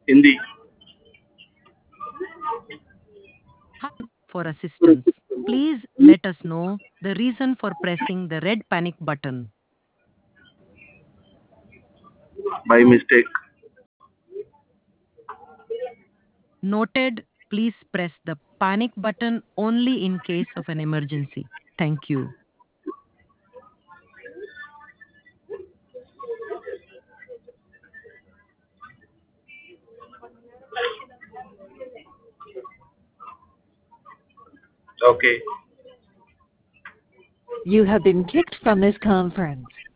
Hindi. For assistance. Please let us know the reason for pressing the red panic button. By mistake. Noted, please press the panic button only in case of an emergency. Thank you. Okay. You have been kicked from this conference.